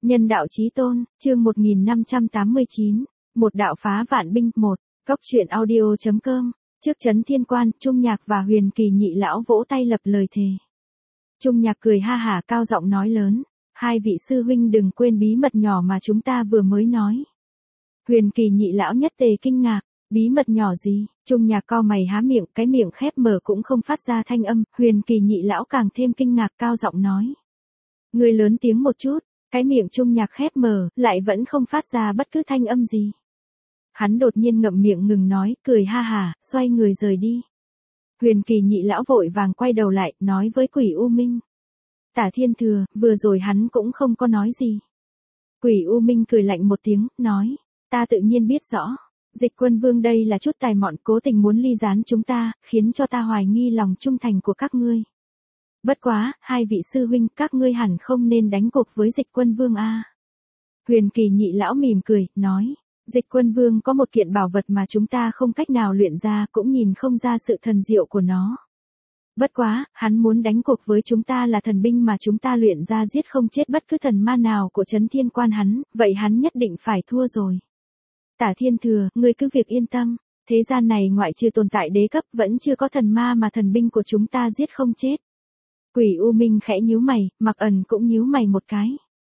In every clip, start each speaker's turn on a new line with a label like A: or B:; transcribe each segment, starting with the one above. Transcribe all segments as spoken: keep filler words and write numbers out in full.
A: Nhân đạo chí tôn, chương một nghìn năm trăm tám mươi chín, một đạo phá vạn binh, một, Cốc truyện audio chấm com, trước Trấn Thiên Quan, Trung Nhạc và Huyền Kỳ nhị lão vỗ tay lập lời thề. Trung Nhạc cười ha hả cao giọng nói lớn, hai vị sư huynh đừng quên bí mật nhỏ mà chúng ta vừa mới nói. Huyền Kỳ nhị lão nhất tề kinh ngạc, bí mật nhỏ gì? Trung Nhạc cau mày há miệng, cái miệng khép mở cũng không phát ra thanh âm, Huyền Kỳ nhị lão càng thêm kinh ngạc cao giọng nói. Người lớn tiếng một chút. Cái miệng Trung Nhạc khép mở, lại vẫn không phát ra bất cứ thanh âm gì. Hắn đột nhiên ngậm miệng ngừng nói, cười ha hả, xoay người rời đi. Huyền Kỳ nhị lão vội vàng quay đầu lại, nói với Quỷ U Minh. Tả Thiên Thừa, vừa rồi hắn cũng không có nói gì. Quỷ U Minh cười lạnh một tiếng, nói, ta tự nhiên biết rõ. Dịch Quân Vương đây là chút tài mọn cố tình muốn ly gián chúng ta, khiến cho ta hoài nghi lòng trung thành của các ngươi. Bất quá, hai vị sư huynh, các ngươi hẳn không nên đánh cuộc với Dịch Quân Vương a. Huyền Kỳ nhị lão mỉm cười, nói, Dịch Quân Vương có một kiện bảo vật mà chúng ta không cách nào luyện ra, cũng nhìn không ra sự thần diệu của nó. Bất quá, hắn muốn đánh cuộc với chúng ta là thần binh mà chúng ta luyện ra giết không chết bất cứ thần ma nào của Trấn Thiên Quan hắn, vậy hắn nhất định phải thua rồi. Tả Thiên Thừa, ngươi cứ việc yên tâm, thế gian này ngoại trừ tồn tại đế cấp vẫn chưa có thần ma mà thần binh của chúng ta giết không chết. Quỷ U Minh khẽ nhíu mày, Mặc Ẩn cũng nhíu mày một cái.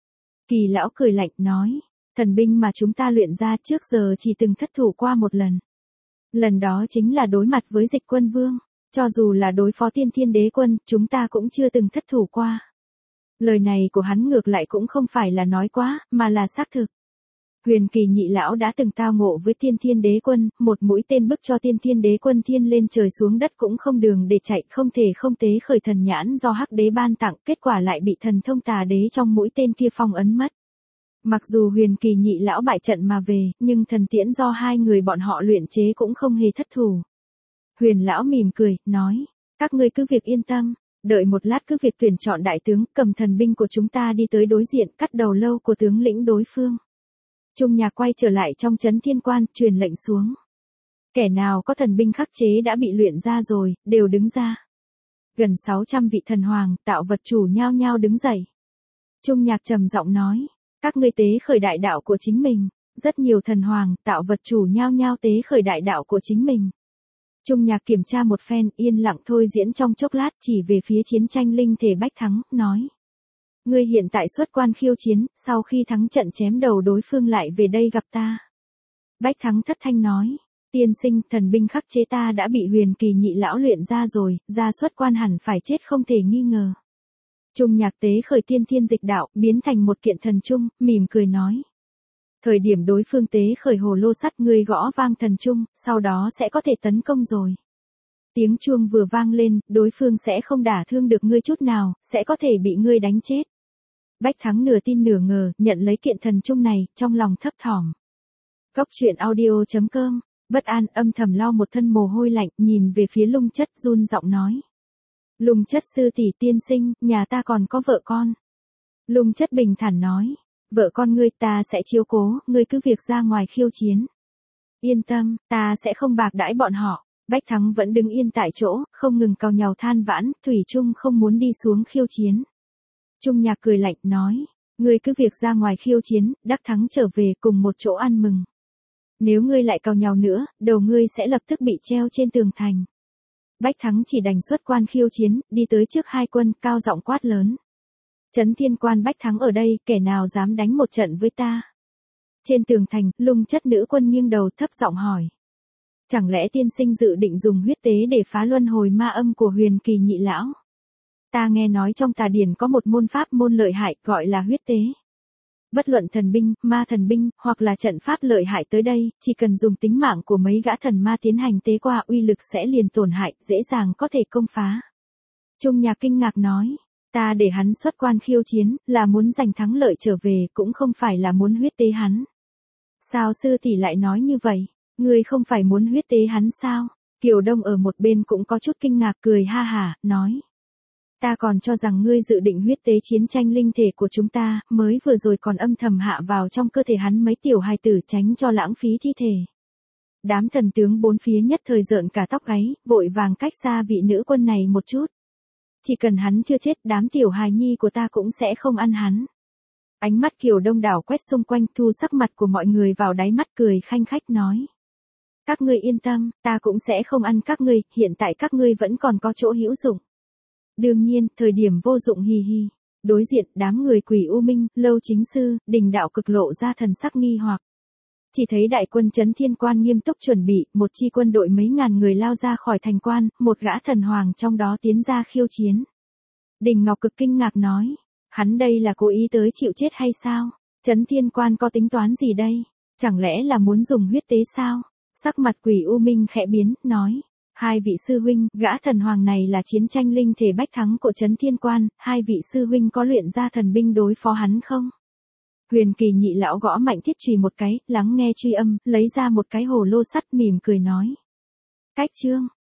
A: Kỳ lão cười lạnh nói, thần binh mà chúng ta luyện ra trước giờ chỉ từng thất thủ qua một lần. Lần đó chính là đối mặt với Dịch Quân Vương, cho dù là đối phó Tiên Thiên Đế Quân, chúng ta cũng chưa từng thất thủ qua. Lời này của hắn ngược lại cũng không phải là nói quá, mà là xác thực. Huyền Kỳ nhị lão đã từng tao ngộ với Tiên Thiên Đế Quân, một mũi tên bức cho Tiên Thiên Đế Quân thiên lên trời xuống đất cũng không đường để chạy, không thể không tế khởi thần nhãn do Hắc Đế ban tặng, kết quả lại bị thần thông tà đế trong mũi tên kia phong ấn mất. Mặc dù Huyền Kỳ nhị lão bại trận mà về, nhưng thần tiễn do hai người bọn họ luyện chế cũng không hề thất thủ. Huyền lão mỉm cười, nói, các ngươi cứ việc yên tâm, đợi một lát cứ việc tuyển chọn đại tướng, cầm thần binh của chúng ta đi tới đối diện, cắt đầu lâu của tướng lĩnh đối phương. Trung Nhạc quay trở lại trong Trấn Thiên Quan, truyền lệnh xuống. Kẻ nào có thần binh khắc chế đã bị luyện ra rồi, đều đứng ra. Gần sáu trăm vị thần hoàng, tạo vật chủ nhao nhao đứng dậy. Trung Nhạc trầm giọng nói, các ngươi tế khởi đại đạo của chính mình. Rất nhiều thần hoàng, tạo vật chủ nhao nhao tế khởi đại đạo của chính mình. Trung Nhạc kiểm tra một phen, yên lặng thôi diễn trong chốc lát, chỉ về phía chiến tranh linh thể Bách Thắng, nói. Ngươi hiện tại xuất quan khiêu chiến, sau khi thắng trận chém đầu đối phương lại về đây gặp ta. Bách Thắng thất thanh nói, tiên sinh, thần binh khắc chế ta đã bị Huyền Kỳ nhị lão luyện ra rồi, ra xuất quan hẳn phải chết không thể nghi ngờ. Trung Nhạc tế khởi tiên thiên dịch đạo, biến thành một kiện thần trung, mỉm cười nói. Thời điểm đối phương tế khởi hồ lô sắt ngươi gõ vang thần trung, sau đó sẽ có thể tấn công rồi. Tiếng chuông vừa vang lên, đối phương sẽ không đả thương được ngươi chút nào, sẽ có thể bị ngươi đánh chết. Bách Thắng nửa tin nửa ngờ, nhận lấy kiện thần trung này, trong lòng thấp thỏm. Cốc truyện audio chấm com, bất an âm thầm lau một thân mồ hôi lạnh, nhìn về phía Lung Chất run giọng nói. Lung Chất sư tỷ tiên sinh, nhà ta còn có vợ con. Lung Chất bình thản nói, vợ con ngươi ta sẽ chiếu cố, ngươi cứ việc ra ngoài khiêu chiến. Yên tâm, ta sẽ không bạc đãi bọn họ. Bách Thắng vẫn đứng yên tại chỗ, không ngừng cau nhàu than vãn, thủy chung không muốn đi xuống khiêu chiến. Trung Nhạc cười lạnh, nói, ngươi cứ việc ra ngoài khiêu chiến, đắc thắng trở về cùng một chỗ ăn mừng. Nếu ngươi lại cau nhàu nữa, đầu ngươi sẽ lập tức bị treo trên tường thành. Bách Thắng chỉ đành xuất quan khiêu chiến, đi tới trước hai quân, cao giọng quát lớn. Trấn Thiên Quan Bách Thắng ở đây, kẻ nào dám đánh một trận với ta? Trên tường thành, Lung Chất nữ quân nghiêng đầu thấp giọng hỏi. Chẳng lẽ tiên sinh dự định dùng huyết tế để phá luân hồi ma âm của Huyền Kỳ nhị lão? Ta nghe nói trong tà điển có một môn pháp môn lợi hại gọi là huyết tế. Bất luận thần binh, ma thần binh, hoặc là trận pháp lợi hại tới đây, chỉ cần dùng tính mạng của mấy gã thần ma tiến hành tế qua uy lực sẽ liền tổn hại, dễ dàng có thể công phá. Trung Nhạc kinh ngạc nói, ta để hắn xuất quan khiêu chiến, là muốn giành thắng lợi trở về, cũng không phải là muốn huyết tế hắn. Sao sư tỷ lại nói như vậy? Ngươi không phải muốn huyết tế hắn sao? Kiều Đông ở một bên cũng có chút kinh ngạc cười ha hả, nói. Ta còn cho rằng ngươi dự định huyết tế chiến tranh linh thể của chúng ta, mới vừa rồi còn âm thầm hạ vào trong cơ thể hắn mấy tiểu hài tử tránh cho lãng phí thi thể. Đám thần tướng bốn phía nhất thời rợn cả tóc gáy, vội vàng cách xa vị nữ quân này một chút. Chỉ cần hắn chưa chết, đám tiểu hài nhi của ta cũng sẽ không ăn hắn. Ánh mắt Kiều Đông đảo quét xung quanh, thu sắc mặt của mọi người vào đáy mắt, cười khanh khách nói. Các ngươi yên tâm, ta cũng sẽ không ăn các ngươi, hiện tại các ngươi vẫn còn có chỗ hữu dụng. Đương nhiên, thời điểm vô dụng hi hi. Đối diện, đám người Quỷ U Minh, Lâu Chính Sư, Đình Đạo Cực lộ ra thần sắc nghi hoặc. Chỉ thấy đại quân Chấn Thiên Quan nghiêm túc chuẩn bị, một chi quân đội mấy ngàn người lao ra khỏi thành quan, một gã thần hoàng trong đó tiến ra khiêu chiến. Đình Ngọc Cực kinh ngạc nói, hắn đây là cố ý tới chịu chết hay sao? Chấn Thiên Quan có tính toán gì đây? Chẳng lẽ là muốn dùng huyết tế sao? Sắc mặt Quỷ U Minh khẽ biến, nói, hai vị sư huynh, gã thần hoàng này là chiến tranh linh thể bách thắng của Chấn Thiên Quan, hai vị sư huynh có luyện ra thần binh đối phó hắn không? Huyền Kỳ Nhị lão gõ mạnh thiết chùy một cái, lắng nghe truy âm, lấy ra một cái hồ lô sắt, mỉm cười nói. Cách chương,